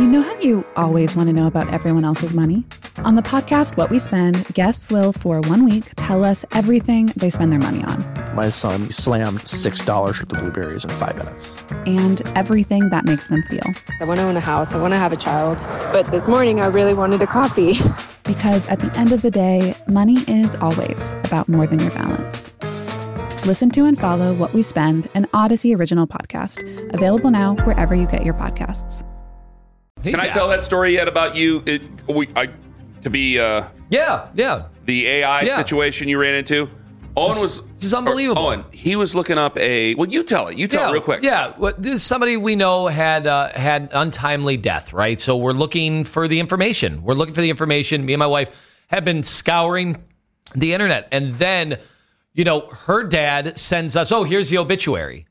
know how you always want to know about everyone else's money? On the podcast, What We Spend, guests will, for 1 week, tell us everything they spend their money on. My son slammed $6 worth of blueberries in 5 minutes. And everything that makes them feel. I want to own a house. I want to have a child. But this morning, I really wanted a coffee. Because at the end of the day, money is always about more than your balance. Listen to and follow What We Spend, an Odyssey original podcast. Available now wherever you get your podcasts. Can I tell that story yet about you? The AI situation you ran into? This is unbelievable. Owen, he was looking up you tell it. You tell it real quick. Yeah, this is somebody we know had untimely death, right? So we're looking for the information. Me and my wife have been scouring the internet. And then, her dad sends us, here's the obituary.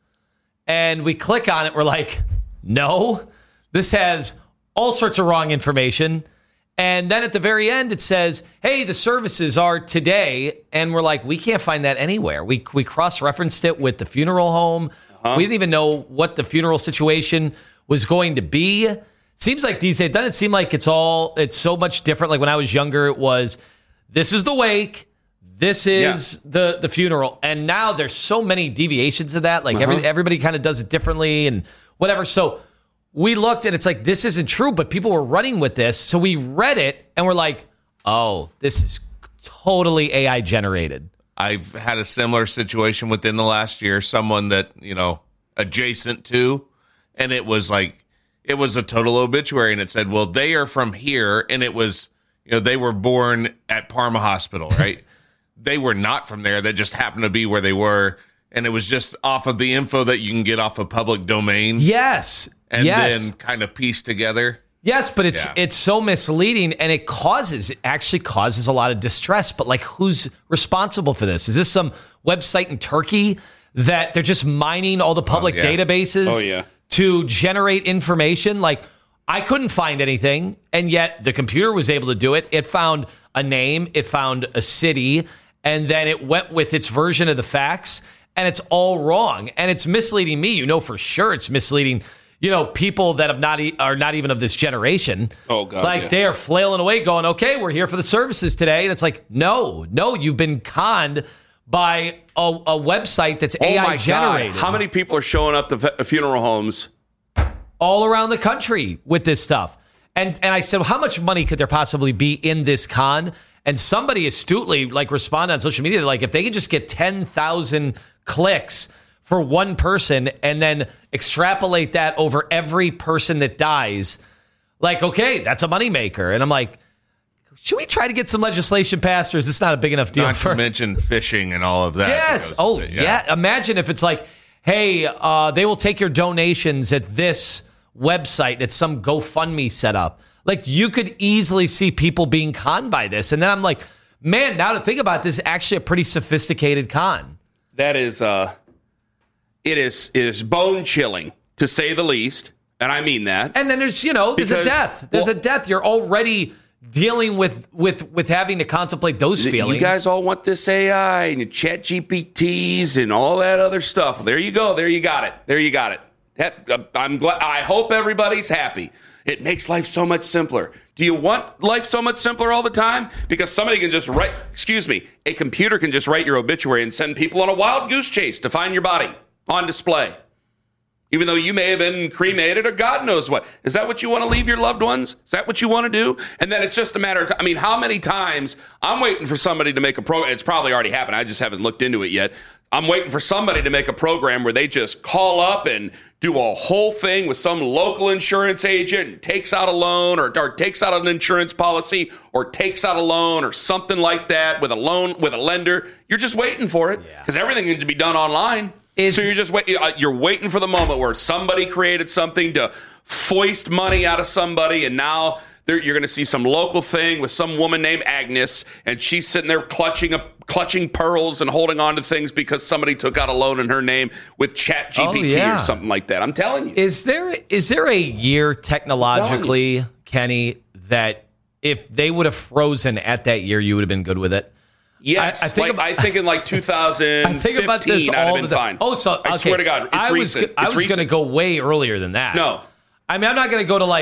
And we click on it. We're like, no, this has all sorts of wrong information. And then at the very end, it says, hey, the services are today. And we're like, we can't find that anywhere. We cross-referenced it with the funeral home. Uh-huh. We didn't even know what the funeral situation was going to be. Seems like these days, doesn't it seem like it's so much different? Like when I was younger, it was, this is the wake, this is the funeral. And now there's so many deviations of that. Like everybody kind of does it differently and whatever. So we looked and it's like, this isn't true, but people were running with this. So we read it and we're like, oh, this is totally AI generated. I've had a similar situation within the last year, someone that, adjacent to, and it was a total obituary and it said, well, they are from here. And it was, they were born at Parma Hospital, right? They were not from there. They just happened to be where they were. And it was just off of the info that you can get off of public domain. Yes. And then kind of piece together. Yes, but it's so misleading, and it actually causes a lot of distress. But who's responsible for this? Is this some website in Turkey that they're just mining all the public databases to generate information? I couldn't find anything, and yet the computer was able to do it. It found a name, it found a city, and then it went with its version of the facts, and it's all wrong. And it's misleading me. For sure it's misleading people that are not even of this generation. Oh, God. They are flailing away going, okay, we're here for the services today. And it's like, no, you've been conned by a website that's AI generated. God. How many people are showing up to funeral homes? All around the country with this stuff. And I said, well, how much money could there possibly be in this con? And somebody astutely responded on social media, if they could just get 10,000 clicks for one person and then extrapolate that over every person that dies, okay, that's a moneymaker. And I'm like, should we try to get some legislation passed, or is this not a big enough deal? Not to mention phishing and all of that. Yes. Imagine if it's hey, they will take your donations at this website. It's some GoFundMe setup. You could easily see people being conned by this. And then I'm like, man, now to think about this, is actually a pretty sophisticated con. That is... It is bone chilling, to say the least, and I mean that. And then there's a death. There's a death. You're already dealing with having to contemplate those feelings. You guys all want this AI and your chat GPTs and all that other stuff. There you go. There you got it. I'm glad. I hope everybody's happy. It makes life so much simpler. Do you want life so much simpler all the time? Because somebody can just a computer can just write your obituary and send people on a wild goose chase to find your body on display, even though you may have been cremated or God knows what. Is that what you want to leave your loved ones? Is that what you want to do? And then it's just a matter of time. How many times I'm waiting for somebody to make a program? It's probably already happened. I just haven't looked into it yet. I'm waiting for somebody to make a program where they just call up and do a whole thing with some local insurance agent and takes out a loan or takes out an insurance policy or takes out a loan or something like that with a lender. You're just waiting for it because everything needs to be done online. So you're just you're waiting for the moment where somebody created something to foist money out of somebody, and now you're going to see some local thing with some woman named Agnes, and she's sitting there clutching pearls and holding on to things because somebody took out a loan in her name with Chat GPT or something like that. I'm telling you. Is there a year technologically, Kenny, that if they would have frozen at that year, you would have been good with it? Yes, I think in 2015, I think about this I'd have been fine. Oh, so okay. I swear to God, it's recent. I was going to go way earlier than that. No, I'm not going to go to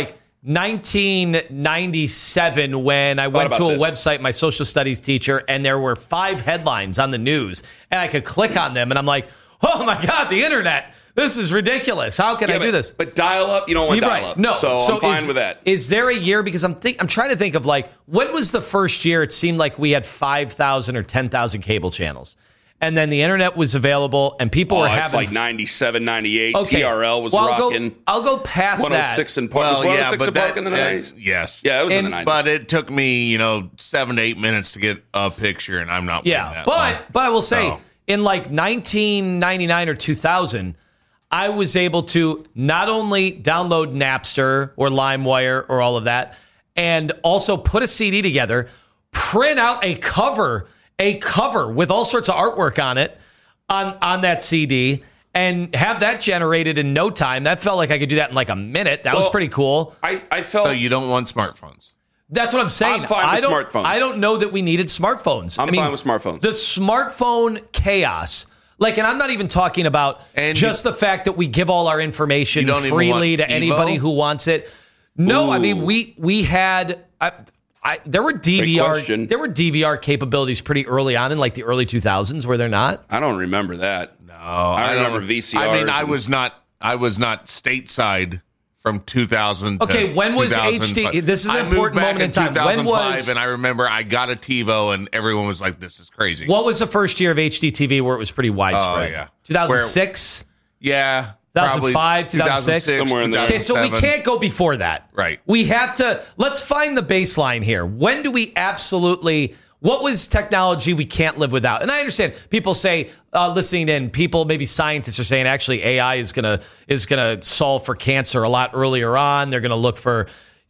1997 when I went to a website, my social studies teacher, and there were 5 headlines on the news, and I could click on them, and I'm like, oh my God, the internet. This is ridiculous. How can I do this? But dial up, you don't want dial up. No, so I'm fine with that. Is there a year? Because I'm trying to think of like, when was the first year it seemed like we had 5,000 or 10,000 cable channels? And then the internet was available, and people were having... It's like 97, 98. Okay. TRL was rocking. I'll go past 106 and Park. Well, was 106 and Park in the 90s? Yes. Yeah, it was in the 90s. But it took me, 7 to 8 minutes to get a picture, and I'm not waiting that long. But I will say, in like 1999 or 2000, I was able to not only download Napster or LimeWire or all of that, and also put a CD together, print out a cover with all sorts of artwork on it on that CD, and have that generated in no time. That felt like I could do that in like a minute. That was pretty cool. I felt... So you don't want smartphones? That's what I'm saying. I'm fine with smartphones. I don't know that we needed smartphones. I'm fine with smartphones. The smartphone chaos... and I'm not even talking about just the fact that we give all our information freely to anybody who wants it. No, I mean, we had... there were DVR capabilities pretty early on in like the early 2000s, were there not? I don't remember that. No, I remember VCRs. I mean, I was not stateside from 2000. Okay, when was 2005. HD? This is an important moment in time. 2005, and I remember I got a TiVo, and everyone was like, "This is crazy." What was the first year of HD TV where it was pretty widespread? Oh yeah, 2006. Yeah. 2005, 2006, somewhere in there. Okay, so we can't go before that. Right. We have to, let's find the baseline here. When do we what was technology we can't live without? And I understand people say, listening in, maybe scientists are saying actually AI is gonna solve for cancer a lot earlier on. They're gonna look for,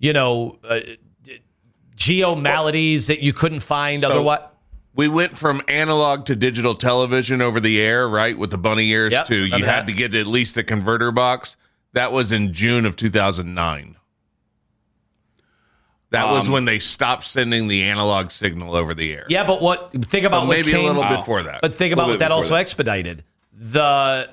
geomaladies that you couldn't find otherwise. We went from analog to digital television over the air, right, with the bunny ears, to you had to get at least a converter box. That was in June of 2009. That was when they stopped sending the analog signal over the air. Yeah, but think about what maybe came, a little before that. But think about what that also expedited. The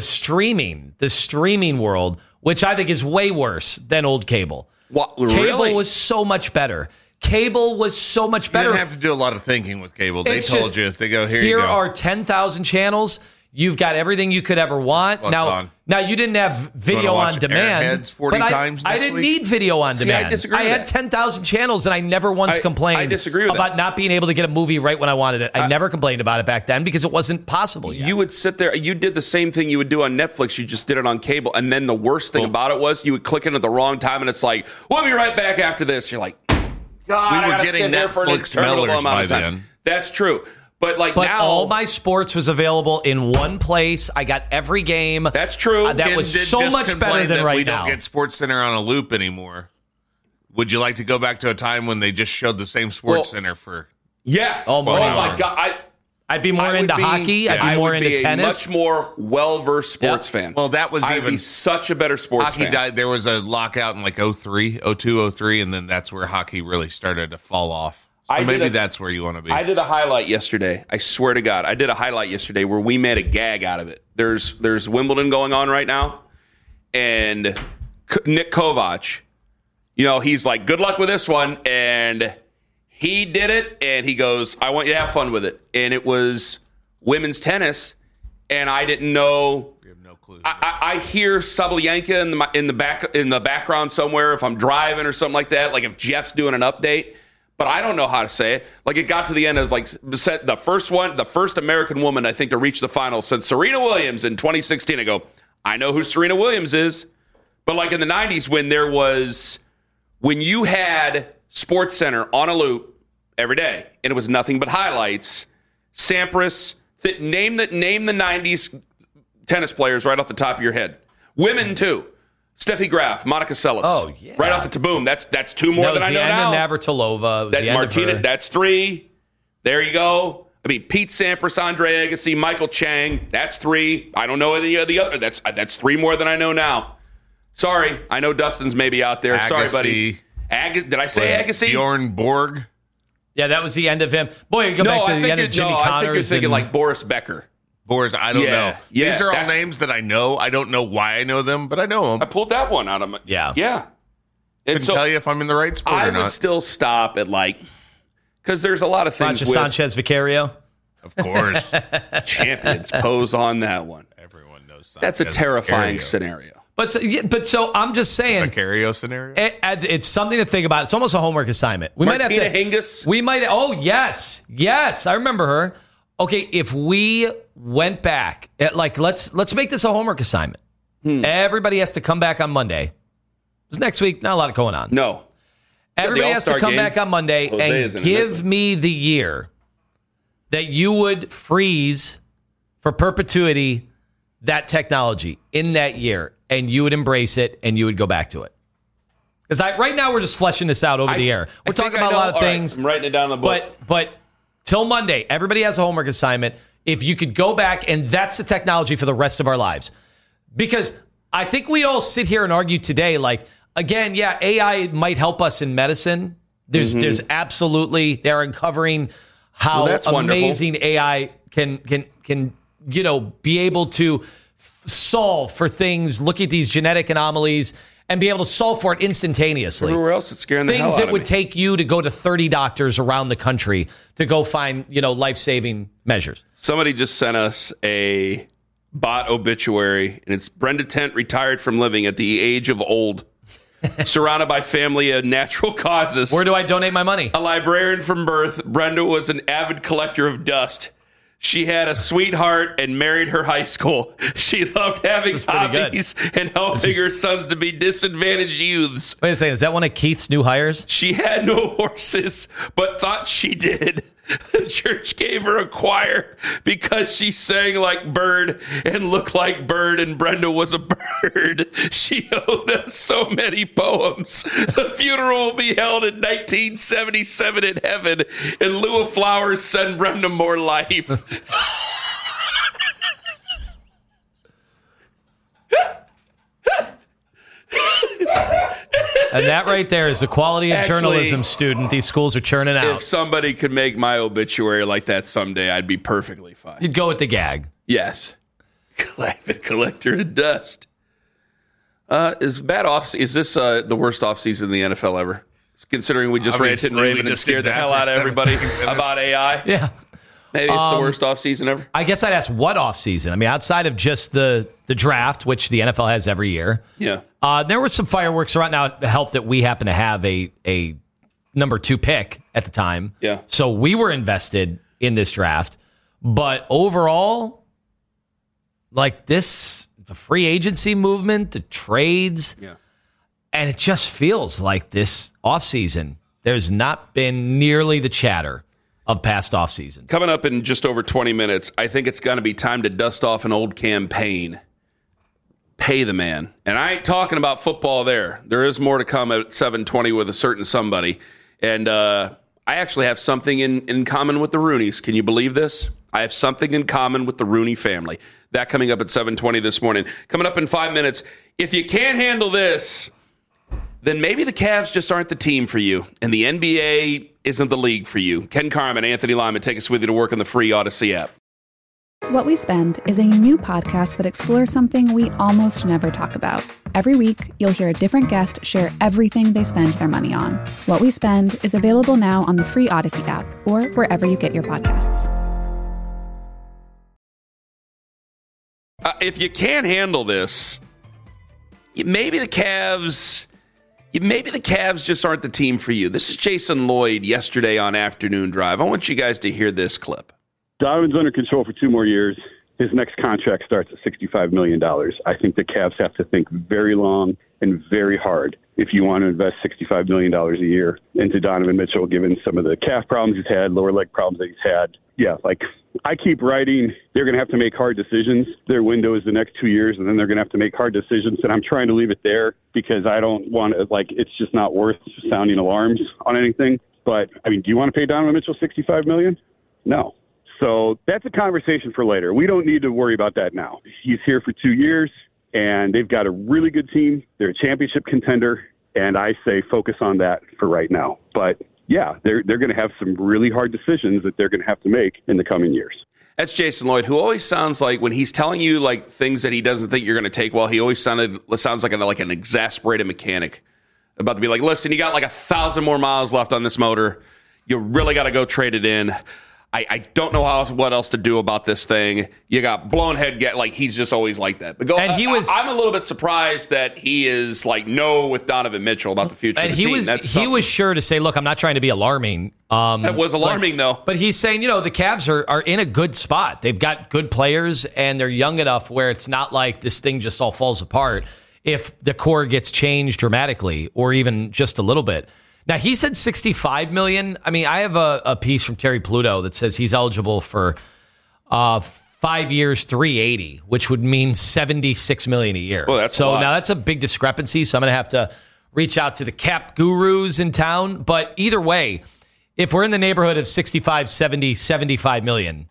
streaming world, which I think is way worse than old cable. What, cable was so much better. Cable was so much better. You didn't have to do a lot of thinking with cable. They told you. They go, here you go. Here are 10,000 channels. You've got everything you could ever want. Now you didn't have video on demand. Airheads 40 times I didn't need video on demand. I disagree with I had 10,000 channels, and I never once complained about not being able to get a movie right when I wanted it. I never complained about it back then because it wasn't possible yet. You would sit there. You did the same thing you would do on Netflix. You just did it on cable. And then the worst thing about it was you would click in at the wrong time, and it's like, we'll be right back after this. You're like, God, we were getting Netflix mailers by then. That's true. But now, all my sports was available in one place. I got every game. That's true. That was so much better than right now. We don't get SportsCenter on a loop anymore. Would you like to go back to a time when they just showed the same SportsCenter for? Yes. Oh my God. I'd be more into hockey. I'd be more into tennis. Much more well-versed sports fan. Well, that was I'd be such a better sports fan. Hockey died. There was a lockout in like 02, 03, and then that's where hockey really started to fall off. So maybe that's where you want to be. I did a highlight yesterday. I swear to God, I did a highlight yesterday where we made a gag out of it. There's Wimbledon going on right now, and Nick Kovac, he's like, good luck with this one, and he did it, and he goes, I want you to have fun with it. And it was women's tennis, and I didn't know. You have no clue. I hear Sabalenka in the background somewhere if I'm driving or something like that, like if Jeff's doing an update. But I don't know how to say it. Like, it got to the end, it was like the first American woman, I think, to reach the final said Serena Williams in 2016. I go, I know who Serena Williams is. But like in the 90s when you had SportsCenter on a loop every day, and it was nothing but highlights. Sampras, name the 90s tennis players right off the top of your head. Women, too. Steffi Graf, Monica Seles. Oh, yeah. Right off the boom. That's two more than I know now. Navratilova. Martina, that's three. There you go. I mean, Pete Sampras, Andre Agassi, Michael Chang. That's three. I don't know any of the other. That's three more than I know now. Sorry. I know Dustin's maybe out there. Agassi. Sorry, buddy. Did I say Agassi? Bjorn Borg. Yeah, that was the end of him. Boy, you go back to the end of Jimmy Connors. I think you're thinking like Boris Becker. Boris, I don't know. Yeah, these are all names that I know. I don't know why I know them, but I know them. I pulled that one out of my... Yeah. Yeah. Couldn't tell you if I'm in the right sport I or would not. still stop at because there's a lot of things with Sanchez Vicario. Of course. champions pose on that one. Everyone knows That's a terrifying Vicario. scenario. But I'm just saying, Vicario scenario? it's something to think about. It's almost a homework assignment. We Martina might have to. Hingis. We might. Oh yes, I remember her. Okay, if we went back, let's make this a homework assignment. Everybody has to come back on Monday. Because next week, not a lot going on. No. Everybody has to All-Star come game. back on Monday Jose is and in it. give me the year that you would freeze for perpetuity that technology in that year, and you would embrace it and you would go back to it. Because right now we're just fleshing this out over the air. We're talking about a lot of things. I'm writing it down in the book. But till Monday, everybody has a homework assignment. If you could go back, and that's the technology for the rest of our lives. Because I think we all sit here and argue today, again, yeah, AI might help us in medicine. There's absolutely, they're uncovering how amazing wonderful. AI can be able to solve for things, look at these genetic anomalies, and be able to solve for it instantaneously. Everywhere else, it's scaring the hell out Things of that me. would take you to go to 30 doctors around the country to go find, life-saving measures. Somebody just sent us a bot obituary, and it's Brenda Tent retired from living at the age of old, surrounded by family of natural causes. Where do I donate my money? A librarian from birth, Brenda was an avid collector of dust. She had a sweetheart and married her high school. She loved having hobbies and helping her sons to be disadvantaged youths. Wait a second, is that one of Keith's new hires? She had no horses, but thought she did. The church gave her a choir because she sang like Bird and looked like Bird, and Brenda was a bird. She owed us so many poems. The funeral will be held in 1977 in heaven. In lieu of flowers, send Brenda more life. And that right there is the quality of journalism student these schools are churning out. If somebody could make my obituary like that someday, I'd be perfectly fine. You'd go with the gag. Yes. Avid collector of dust. Is this the worst offseason in the NFL ever? Considering we just ranted and raved and scared the hell out of everybody about AI. Yeah. Maybe it's the worst offseason ever. I guess I'd ask what offseason? I mean, outside of just the draft, which the NFL has every year. Yeah. There were some fireworks around. Now, it helped that we happen to have a number 2 pick at the time. Yeah. So we were invested in this draft. But overall, the free agency movement, the trades, and it just feels like this offseason, there's not been nearly the chatter of past off seasons. Coming up in just over 20 minutes, I think it's going to be time to dust off an old campaign. Pay the man. And I ain't talking about football there. There is more to come at 7:20 with a certain somebody. And I actually have something in common with the Rooneys. Can you believe this? I have something in common with the Rooney family. That coming up at 7:20 this morning. Coming up in 5 minutes. If you can't handle this, then maybe the Cavs just aren't the team for you, and the NBA isn't the league for you. Ken Carman, Anthony Lyman, take us with you to work on the free Odyssey app. What We Spend is a new podcast that explores something we almost never talk about. Every week, you'll hear a different guest share everything they spend their money on. What We Spend is available now on the free Odyssey app or wherever you get your podcasts. If you can't handle this, maybe the Cavs just aren't the team for you. This is Jason Lloyd yesterday on Afternoon Drive. I want you guys to hear this clip. Donovan's under control for 2 more years. His next contract starts at $65 million. I think the Cavs have to think very long and very hard if you want to invest $65 million a year into Donovan Mitchell, given some of the calf problems he's had, lower leg problems that he's had. Yeah, I keep writing, they're going to have to make hard decisions. Their window is the next 2 years, and then they're going to have to make hard decisions. And I'm trying to leave it there because I don't want to, it's just not worth sounding alarms on anything. But, do you want to pay Donovan Mitchell $65 million? No. So that's a conversation for later. We don't need to worry about that now. He's here for 2 years, and they've got a really good team. They're a championship contender, and I say focus on that for right now. But, yeah, they're going to have some really hard decisions that they're going to have to make in the coming years. That's Jason Lloyd, who always sounds like when he's telling you things that he doesn't think you're going to take well, he always sounds like an exasperated mechanic. about to be like, listen, you got like 1,000 more miles left on this motor. You really got to go trade it in. I don't know what else to do about this thing. You got blown head. Like, he's just always like that. But I'm a little bit surprised that he is like no with Donovan Mitchell about the future of the team. He was sure to say, look, I'm not trying to be alarming. That was alarming, though. But he's saying, the Cavs are in a good spot. They've got good players, and they're young enough where it's not like this thing just all falls apart if the core gets changed dramatically or even just a little bit. Now, he said $65 million. I mean, I have a piece from Terry Pluto that says he's eligible for 5 years, $380, which would mean $76 million a year. Well, that's a lot. Now that's a big discrepancy. So I'm going to have to reach out to the cap gurus in town. But either way, if we're in the neighborhood of 65, 70, 75 million,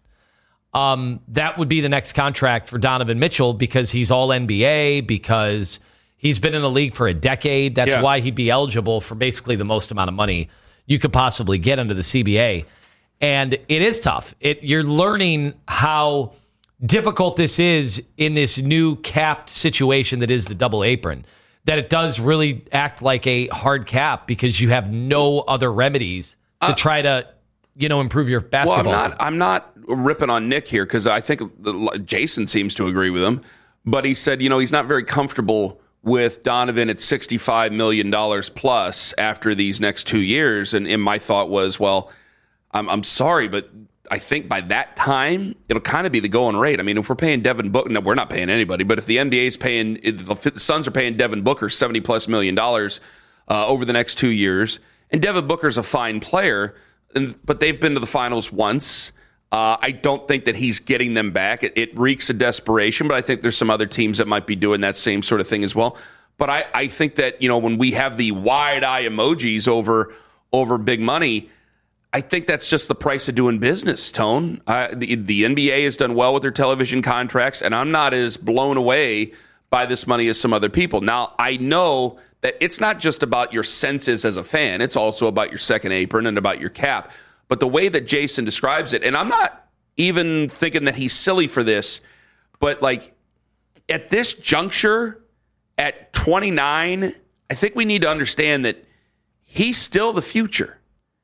that would be the next contract for Donovan Mitchell because he's all NBA, because he's been in the league for a decade. That's why he'd be eligible for basically the most amount of money you could possibly get under the CBA. And it is tough. You're learning how difficult this is in this new capped situation that is the double apron, that it does really act like a hard cap because you have no other remedies to try to, improve your basketball team. I'm not ripping on Nick here because I think Jason seems to agree with him. But he said, he's not very comfortable with Donovan at $65 million plus after these next 2 years. And my thought was, well, I'm sorry, but I think by that time, it'll kind of be the going rate. I mean, if we're paying Devin Booker, no, we're not paying anybody, but if the NBA's paying, the Suns are paying Devin Booker $70 plus million over the next 2 years, and Devin Booker's a fine player, but they've been to the finals once. I don't think that he's getting them back. It reeks of desperation, but I think there's some other teams that might be doing that same sort of thing as well. But I think that, when we have the wide eye emojis over big money, I think that's just the price of doing business, Tone. The NBA has done well with their television contracts, and I'm not as blown away by this money as some other people. Now, I know that it's not just about your senses as a fan. It's also about your second apron and about your cap. But the way that Jason describes it, and I'm not even thinking that he's silly for this, but like at this juncture, at 29, I think we need to understand that he's still the future.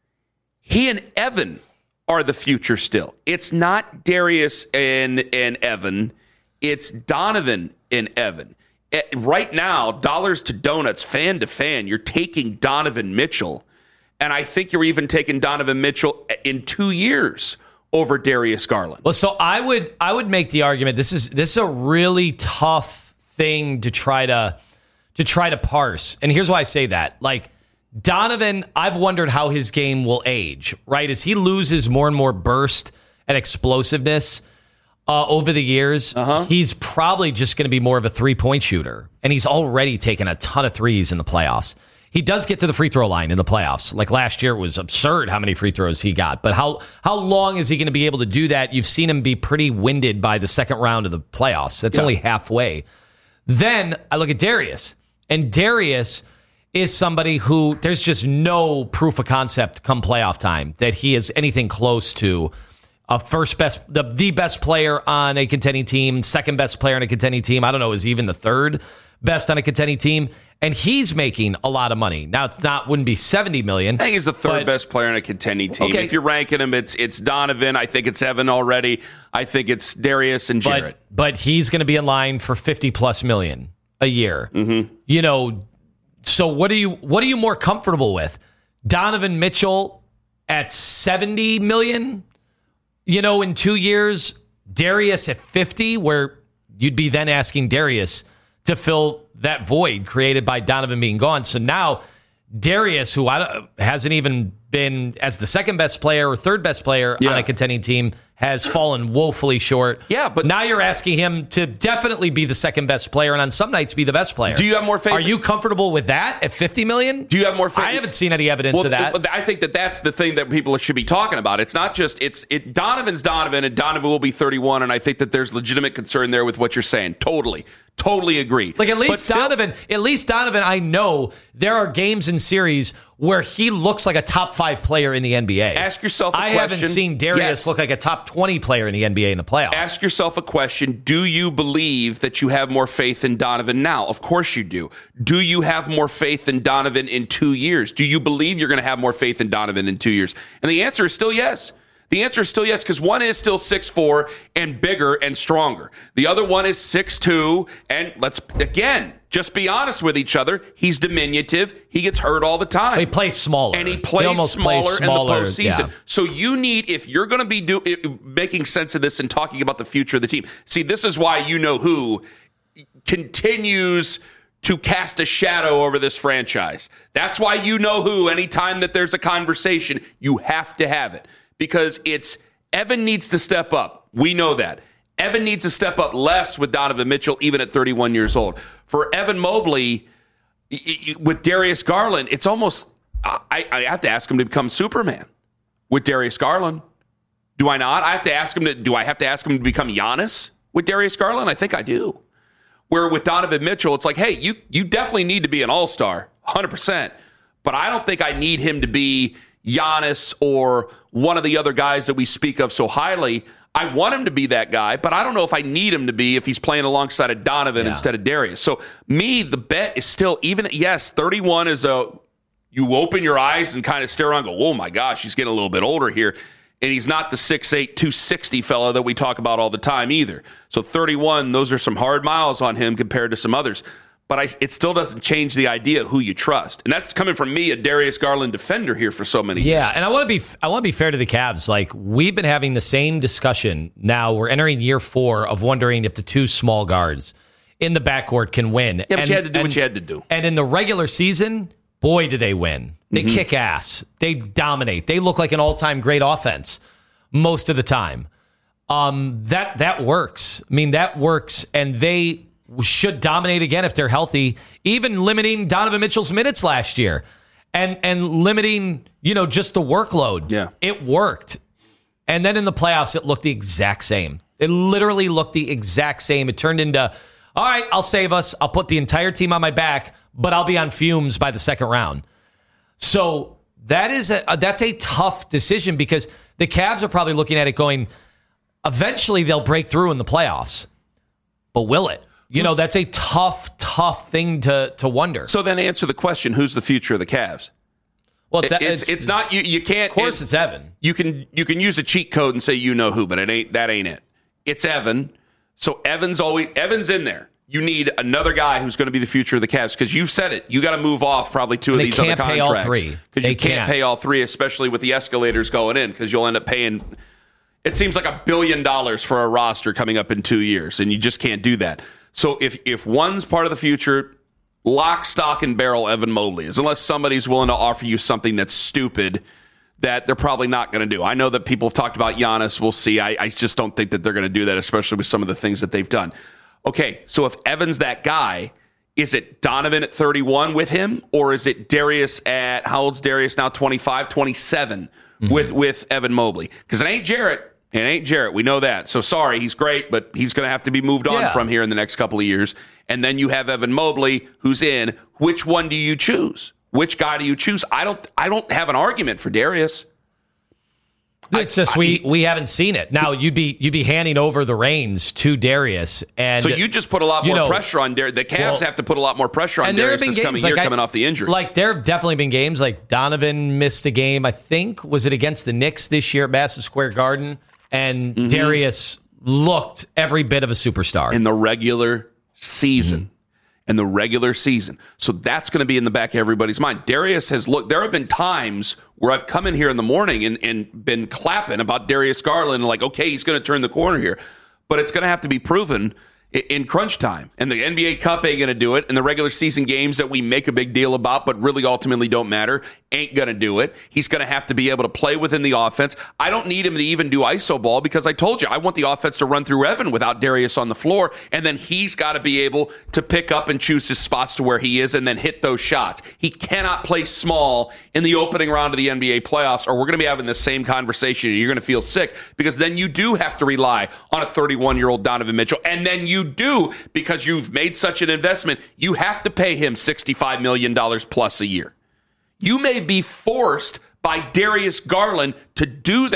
He and Evan are the future still. It's not Darius and Evan. It's Donovan and Evan. Right now, dollars to donuts, fan to fan, you're taking Donovan Mitchell. And I think you're even taking Donovan Mitchell in 2 years over Darius Garland. Well, so I would make the argument this is a really tough thing to try to parse. And here's why I say that. Like Donovan, I've wondered how his game will age, right? As he loses more and more burst and explosiveness over the years, he's probably just going to be more of a three-point shooter. And he's already taken a ton of threes in the playoffs. He does get to the free throw line in the playoffs. Like last year, it was absurd how many free throws he got. But how long is he going to be able to do that? You've seen him be pretty winded by the second round of the playoffs. That's only halfway. Then I look at Darius. And Darius is somebody who there's just no proof of concept come playoff time that he is anything close to a the best player on a contending team, second best player on a contending team. I don't know, is he even the third best on a contending team? And he's making a lot of money. Now, wouldn't be $70 million. I think he's the third best player on a contending team. Okay. If you're ranking him, it's Donovan. I think it's Evan already. I think it's Darius and Jarrett. But he's going to be in line for $50+ million a year. Mm-hmm. So what are you more comfortable with? Donovan Mitchell at $70 million, in 2 years, Darius at 50, where you'd be then asking Darius to fill that void created by Donovan being gone. So now Darius, who hasn't even been as the second best player or third best player on a contending team, has fallen woefully short. Yeah, but now you're asking him to definitely be the second best player and on some nights be the best player. Do you have more faith? Are you comfortable with that at $50 million? Do you have more faith? I haven't seen any evidence of that. I think that's the thing that people should be talking about. It's not just Donovan's Donovan, and Donovan will be 31, and I think that there's legitimate concern there with what you're saying. Totally agree. Like at least Donovan, I know there are games and series where he looks like a top 5 player in the NBA. Ask yourself a question. I haven't seen Darius look like a top top 20 player in the NBA in the playoffs. Ask yourself a question. Do you believe that you have more faith in Donovan now? Of course you do. Do you have more faith in Donovan in 2 years? Do you believe you're going to have more faith in Donovan in 2 years? And the answer is still yes. The answer is still yes, because one is still 6'4" and bigger and stronger. The other one is 6'2", and let's, again, just be honest with each other. He's diminutive. He gets hurt all the time. He plays smaller. And he plays smaller in the postseason. Yeah. So you need, if you're going to be making sense of this and talking about the future of the team, see, this is why you know who continues to cast a shadow over this franchise. That's why you know who, anytime that there's a conversation, you have to have it. Because it's Evan needs to step up. We know that. Evan needs to step up less with Donovan Mitchell, even at 31 years old. For Evan Mobley, with Darius Garland, it's almost, I have to ask him to become Superman with Darius Garland. Do I not? Do I have to ask him to become Giannis with Darius Garland? I think I do. Where with Donovan Mitchell, it's like, hey, you definitely need to be an all-star, 100%. But I don't think I need him to be Giannis or one of the other guys that we speak of so highly. I want him to be that guy, but I don't know if I need him to be if he's playing alongside of Donovan instead of Darius. So me, the bet is still, even, yes, 31 is you open your eyes and kind of stare around and go, oh my gosh, he's getting a little bit older here. And he's not the 6'8", 260 fella that we talk about all the time either. So 31, those are some hard miles on him compared to some others. But it still doesn't change the idea of who you trust. And that's coming from me, a Darius Garland defender here for so many years. Yeah, and I want to be fair to the Cavs. Like, we've been having the same discussion. Now we're entering year 4 of wondering if the two small guards in the backcourt can win. Yeah, but you had to do what you had to do. And in the regular season, boy, do they win. They kick ass. They dominate. They look like an all-time great offense most of the time. That works. I mean, that works, and they should dominate again if they're healthy, even limiting Donovan Mitchell's minutes last year and limiting, just the workload. Yeah. It worked. And then in the playoffs, it looked the exact same. It literally looked the exact same. It turned into, all right, I'll save us. I'll put the entire team on my back, but I'll be on fumes by the second round. So that's a tough decision, because the Cavs are probably looking at it going, eventually they'll break through in the playoffs, but will it? That's a tough thing to wonder. So then answer the question, who's the future of the Cavs? Well, it's not, you can't. Of course, it's Evan. You can use a cheat code and say you know who, but that ain't it. It's Evan. So Evan's in there. You need another guy who's going to be the future of the Cavs, because you've said it. You got to move off probably two of these other contracts. They can't pay all three. Because you can't pay all three, especially with the escalators going in, because you'll end up paying, it seems like $1 billion for a roster coming up in 2 years, and you just can't do that. So if one's part of the future, lock, stock, and barrel Evan Mobley is, unless somebody's willing to offer you something that's stupid that they're probably not going to do. I know that people have talked about Giannis. We'll see. I just don't think that they're going to do that, especially with some of the things that they've done. Okay, so if Evan's that guy, is it Donovan at 31 with him, or is it Darius at, how old's Darius now, 25, 27 with Evan Mobley? Because it ain't Jarrett. It ain't Jarrett. We know that. So sorry, he's great, but he's going to have to be moved on from here in the next couple of years. And then you have Evan Mobley, who's in. Which one do you choose? Which guy do you choose? I don't have an argument for Darius. It's just we haven't seen it. Now you'd be handing over the reins to Darius, and so you just put a lot more pressure on Darius. The Cavs have to put a lot more pressure on Darius this coming year, coming off the injury. Like, there have definitely been games like Donovan missed a game. I think, was it against the Knicks this year at Madison Square Garden, and Darius looked every bit of a superstar in the regular season. So that's going to be in the back of everybody's mind. Darius has looked. There have been times where I've come in here in the morning and been clapping about Darius Garland, and like, okay, he's going to turn the corner here. But it's going to have to be proven in crunch time. And the NBA Cup ain't going to do it. And the regular season games that we make a big deal about but really ultimately don't matter ain't going to do it. He's going to have to be able to play within the offense. I don't need him to even do iso ball, because I told you I want the offense to run through Evan without Darius on the floor. And then he's got to be able to pick up and choose his spots to where he is and then hit those shots. He cannot play small in the opening round of the NBA playoffs, or we're going to be having the same conversation and you're going to feel sick, because then you do have to rely on a 31-year-old Donovan Mitchell. And then you do, because you've made such an investment, you have to pay him $65 million plus a year. You may be forced by Darius Garland to do that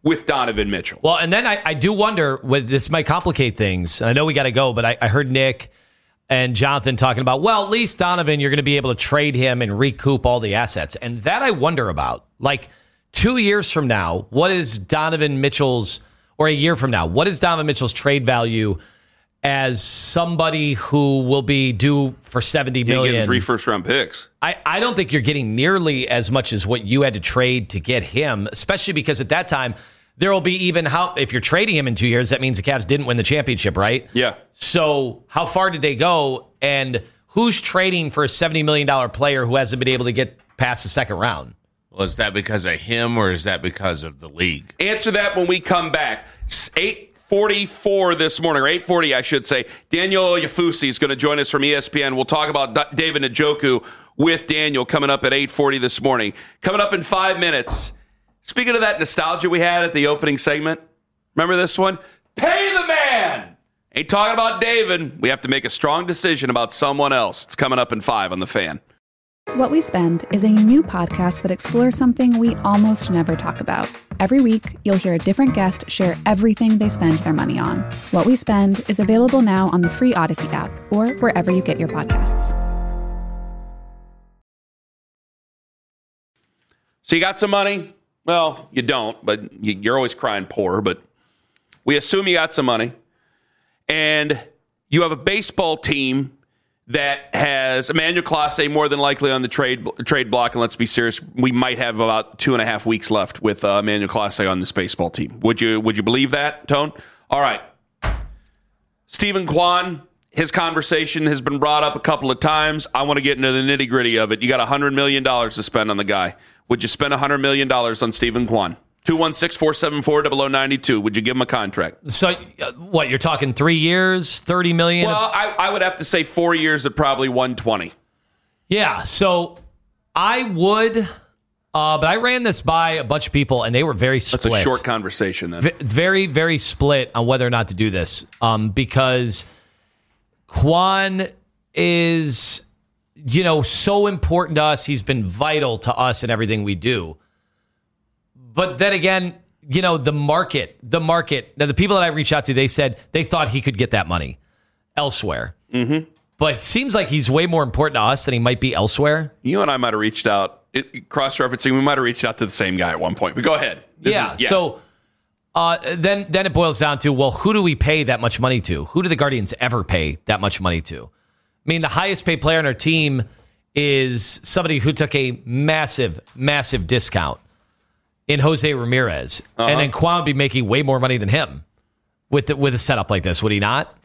with Donovan Mitchell. Well, and then I do wonder, this might complicate things. I know we got to go, but I heard Nick and Jonathan talking about, well, at least Donovan, you're going to be able to trade him and recoup all the assets. And that I wonder about. Like 2 years from now, what is Donovan Mitchell's, or a year from now, what is Donovan Mitchell's trade value as somebody who will be due for $70 million? Getting 3 first-round picks. I don't think you're getting nearly as much as what you had to trade to get him, especially because at that time, there will be even if you're trading him in 2 years, that means the Cavs didn't win the championship, right? Yeah. So how far did they go? And who's trading for a $70 million player who hasn't been able to get past the second round? Well, is that because of him or is that because of the league? Answer that when we come back. 8:44 this morning, or 8:40, I should say. Daniel Oyefusi is going to join us from ESPN. We'll talk about David Njoku with Daniel coming up at 8:40 this morning. Coming up in 5 minutes. Speaking of that nostalgia we had at the opening segment, remember this one? Pay the man! Ain't talking about David. We have to make a strong decision about someone else. It's coming up in 5 on The Fan. What We Spend is a new podcast that explores something we almost never talk about. Every week, you'll hear a different guest share everything they spend their money on. What We Spend is available now on the free Odyssey app or wherever you get your podcasts. So you got some money? Well, you don't, but you're always crying poor. But we assume you got some money. And you have a baseball team that has Emmanuel Clase more than likely on the trade block. And let's be serious, we might have about 2.5 weeks left with Emmanuel Clase on this baseball team. Would you believe that, Tone? All right. Stephen Kwan, his conversation has been brought up a couple of times. I want to get into the nitty-gritty of it. You got $100 million to spend on the guy. Would you spend $100 million on Stephen Kwan? 216-474-0092. Would you give him a contract? So, what, you're talking 3 years, $30 million? Well, I would have to say 4 years at probably 120. Yeah, so I would, but I ran this by a bunch of people, and they were very split. That's a short conversation, then. Very, very split on whether or not to do this, because Kwan is, so important to us. He's been vital to us in everything we do. But then again, the market. Now, the people that I reached out to, they said they thought he could get that money elsewhere. Mm-hmm. But it seems like he's way more important to us than he might be elsewhere. You and I might have reached out, cross-referencing, we might have reached out to the same guy at one point. But go ahead. So then it boils down to, well, who do we pay that much money to? Who do the Guardians ever pay that much money to? I mean, the highest paid player on our team is somebody who took a massive, massive discount in Jose Ramirez. Uh-huh. And then Kwan would be making way more money than him with a setup like this, would he not?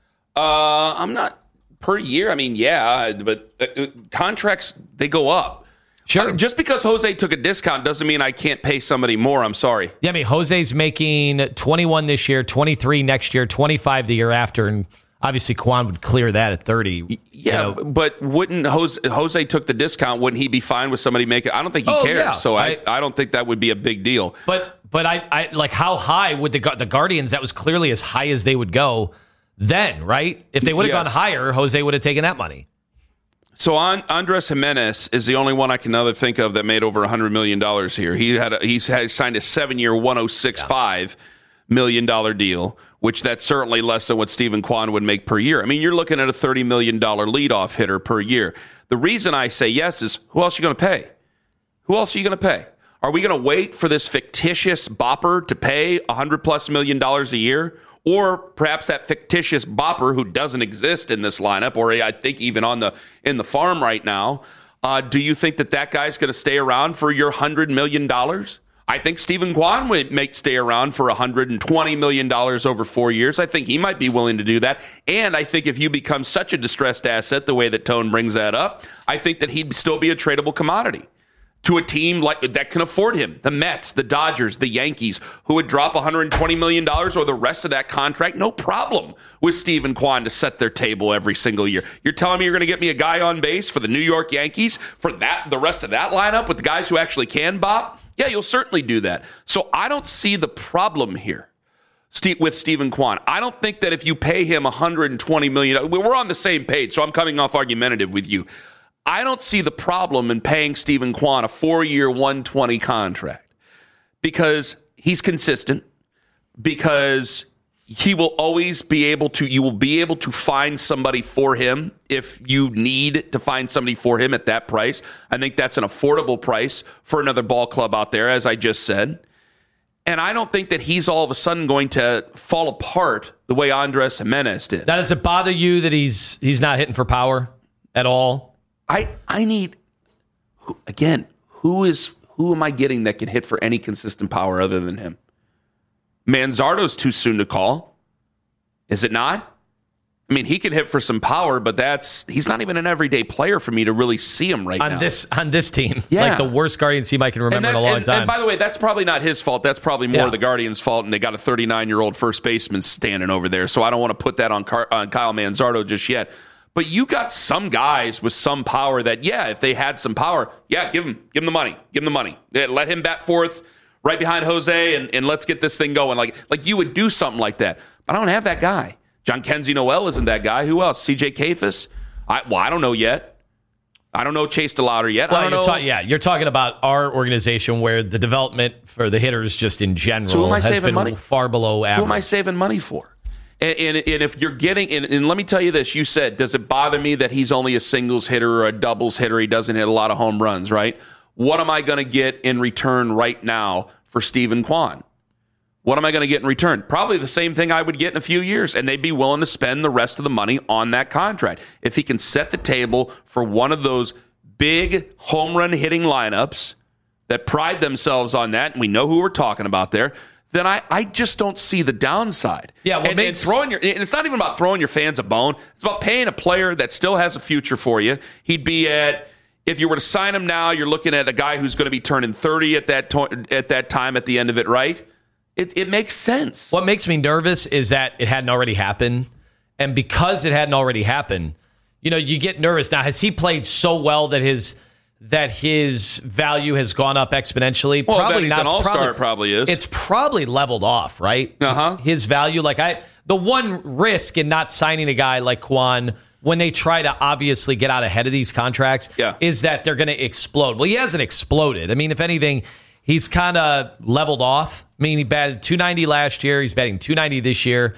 I'm not per year. I mean, yeah, but contracts, they go up. Sure. Just because Jose took a discount doesn't mean I can't pay somebody more. I'm sorry. Yeah, I mean, Jose's making 21 this year, 23 next year, 25 the year after, and obviously Kwan would clear that at 30. Yeah, but wouldn't Jose took the discount? Wouldn't he be fine with somebody making? I don't think he cares. Yeah. So I don't think that would be a big deal. But I like, how high would the Guardians? That was clearly as high as they would go then, right? If they would have gone higher, Jose would have taken that money. So Andres Jimenez is the only one I can think of that made over $100 million here. He's signed a 7-year, $106.5 million deal, which that's certainly less than what Stephen Kwan would make per year. I mean, you're looking at a $30 million leadoff hitter per year. The reason I say yes is, who else are you going to pay? Who else are you going to pay? Are we going to wait for this fictitious bopper to pay $100+ million a year? Or perhaps that fictitious bopper who doesn't exist in this lineup, or I think even in the farm right now, do you think that guy's going to stay around for your $100 million? I think Stephen Kwan would stay around for $120 million over 4 years. I think he might be willing to do that. And I think if you become such a distressed asset, the way that Tone brings that up, I think that he'd still be a tradable commodity to a team that can afford him. The Mets, the Dodgers, the Yankees, who would drop $120 million or the rest of that contract, no problem with Stephen Kwan to set their table every single year. You're telling me you're going to get me a guy on base for the New York Yankees for the rest of that lineup with the guys who actually can bop? Yeah, you'll certainly do that. So I don't see the problem here with Stephen Kwan. I don't think that if you pay him $120 million, we're on the same page, so I'm coming off argumentative with you. I don't see the problem in paying Stephen Kwan a 4-year, $120 contract because he's consistent because he will always be able to, you will be able to find somebody for him if you need to find somebody for him at that price. I think that's an affordable price for another ball club out there, as I just said. And I don't think that he's all of a sudden going to fall apart the way Andres Jimenez did. Now, does it bother you that he's not hitting for power at all? I need, again, who am I getting that can hit for any consistent power other than him? Manzardo's too soon to call. Is it not? I mean, he can hit for some power, but he's not even an everyday player for me to really see him right now. On this team. Yeah. Like the worst Guardians team I can remember in a long time. And by the way, that's probably not his fault. That's probably more the Guardians' fault, and they got a 39-year-old first baseman standing over there. So I don't want to put that on Kyle Manzardo just yet. But you got some guys with some power that, if they had some power, give him the money. Give him the money. Let him bat fourth right behind Jose, and let's get this thing going. Like you would do something like that. But I don't have that guy. John Kenzie Noel isn't that guy. Who else? CJ Kafis? I don't know yet. I don't know Chase DeLauder yet. Well, I don't know. You're talking about our organization where the development for the hitters just in general has been far below average. Who am I saving money for? And if you're getting, and let me tell you this, you said, does it bother me that he's only a singles hitter or a doubles hitter? He doesn't hit a lot of home runs, right? What am I going to get in return right now for Stephen Kwan? What am I going to get in return? Probably the same thing I would get in a few years, and they'd be willing to spend the rest of the money on that contract. If he can set the table for one of those big home run hitting lineups that pride themselves on that, and we know who we're talking about there, then I just don't see the downside. Yeah, and it's not even about throwing your fans a bone. It's about paying a player that still has a future for you. He'd be if you were to sign him now, you're looking at a guy who's going to be turning 30 at that time at the end of it, right? It makes sense. What makes me nervous is that it hadn't already happened. And because it hadn't already happened, you get nervous. Now, has he played so well that his value has gone up exponentially? Well, probably he's not. An all-star, it probably is. It's probably leveled off, right? Uh-huh. His value, the one risk in not signing a guy like Kwan when they try to obviously get out ahead of these contracts is that they're going to explode. Well, he hasn't exploded. I mean, if anything, he's kind of leveled off. I mean, he batted .290 last year. He's batting .290 this year.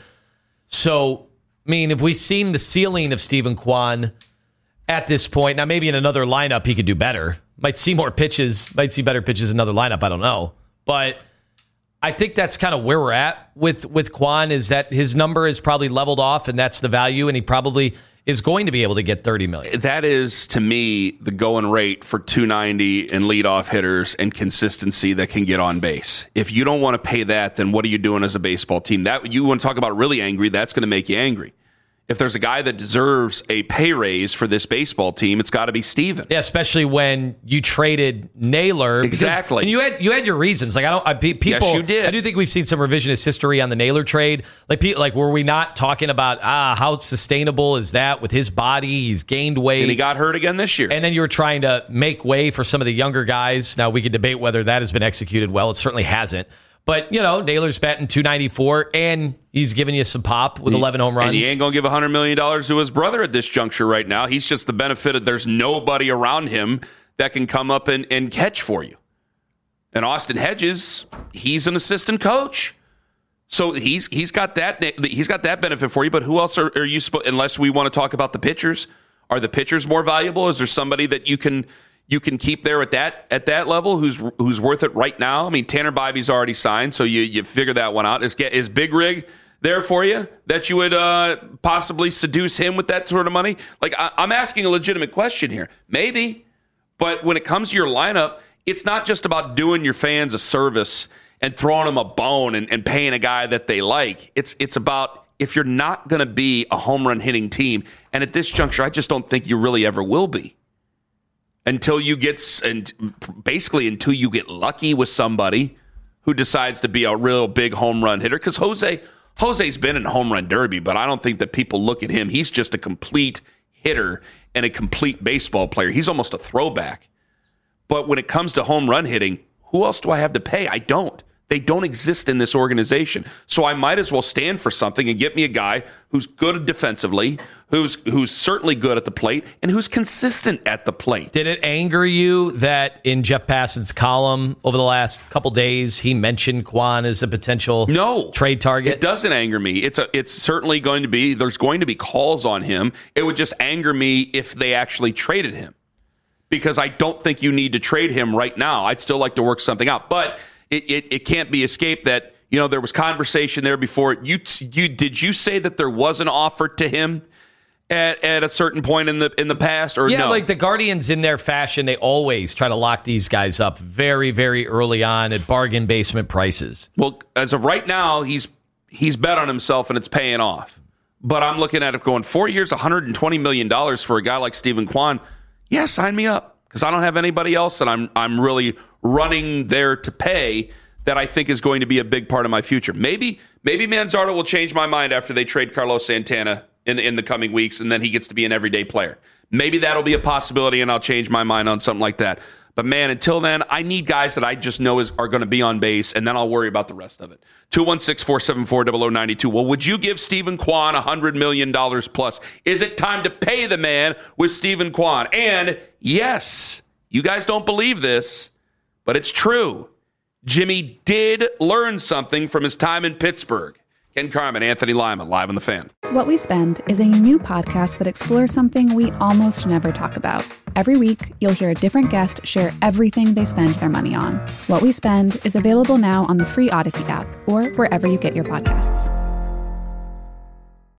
So, I mean, if we've seen the ceiling of Stephen Kwan at this point, now maybe in another lineup he could do better. Might see more pitches, might see better pitches in another lineup. I don't know. But I think that's kind of where we're at with Kwan, is that his number is probably leveled off, and that's the value, and he probably is going to be able to get $30 million. That is, to me, the going rate for .290 and leadoff hitters and consistency that can get on base. If you don't want to pay that, then what are you doing as a baseball team? That you want to talk about really angry, that's going to make you angry. If there's a guy that deserves a pay raise for this baseball team, it's got to be Steven. Yeah, especially when you traded Naylor. Exactly. And you had your reasons. People. Yes, you did. I do think we've seen some revisionist history on the Naylor trade. Were we not talking about how sustainable is that with his body? He's gained weight. And he got hurt again this year. And then you were trying to make way for some of the younger guys. Now, we could debate whether that has been executed well. It certainly hasn't. But, Naylor's batting .294, and he's giving you some pop with 11 home runs. And he ain't going to give $100 million to his brother at this juncture right now. He's just the benefit of there's nobody around him that can come up and catch for you. And Austin Hedges, he's an assistant coach. So he's got that benefit for you. But who else are you unless we want to talk about the pitchers? Are the pitchers more valuable? Is there somebody that you can keep there at that level who's worth it right now? I mean, Tanner Bibby's already signed, so you figure that one out. Is Big Rig there for you that you would possibly seduce him with that sort of money? I'm asking a legitimate question here. Maybe, but when it comes to your lineup, it's not just about doing your fans a service and throwing them a bone and paying a guy that they like. It's about, if you're not going to be a home run hitting team, and at this juncture, I just don't think you really ever will be. Until you get lucky with somebody who decides to be a real big home run hitter. Because Jose's been in home run derby, but I don't think that people look at him. He's just a complete hitter and a complete baseball player. He's almost a throwback. But when it comes to home run hitting, who else do I have to pay? I don't. They don't exist in this organization. So I might as well stand for something and get me a guy who's good defensively, who's certainly good at the plate, and who's consistent at the plate. Did it anger you that in Jeff Passan's column over the last couple days, he mentioned Kwan as a potential trade target? It doesn't anger me. It's certainly going to be, there's going to be calls on him. It would just anger me if they actually traded him, because I don't think you need to trade him right now. I'd still like to work something out, but it can't be escaped that, there was conversation there before. Did you say that there was an offer to him at a certain point in the past, or no? Like the Guardians, in their fashion, they always try to lock these guys up very, very early on at bargain basement prices. Well, as of right now, he's bet on himself and it's paying off. But I'm looking at it going, 4 years, $120 million for a guy like Steven Kwan. Yeah, sign me up, because I don't have anybody else that I'm really running there to pay that I think is going to be a big part of my future. Maybe Manzardo will change my mind after they trade Carlos Santana in the coming weeks, and then he gets to be an everyday player. Maybe that'll be a possibility, and I'll change my mind on something like that. But, man, until then, I need guys that I just know are going to be on base, and then I'll worry about the rest of it. 216-474-0092. Well, would you give Steven Kwan $100 million plus? Is it time to pay the man with Steven Kwan? And, yes, you guys don't believe this, but it's true. Jimmy did learn something from his time in Pittsburgh. Ken Carman, Anthony Lima, live on The Fan. What We Spend is a new podcast that explores something we almost never talk about. Every week, you'll hear a different guest share everything they spend their money on. What We Spend is available now on the free Odyssey app or wherever you get your podcasts.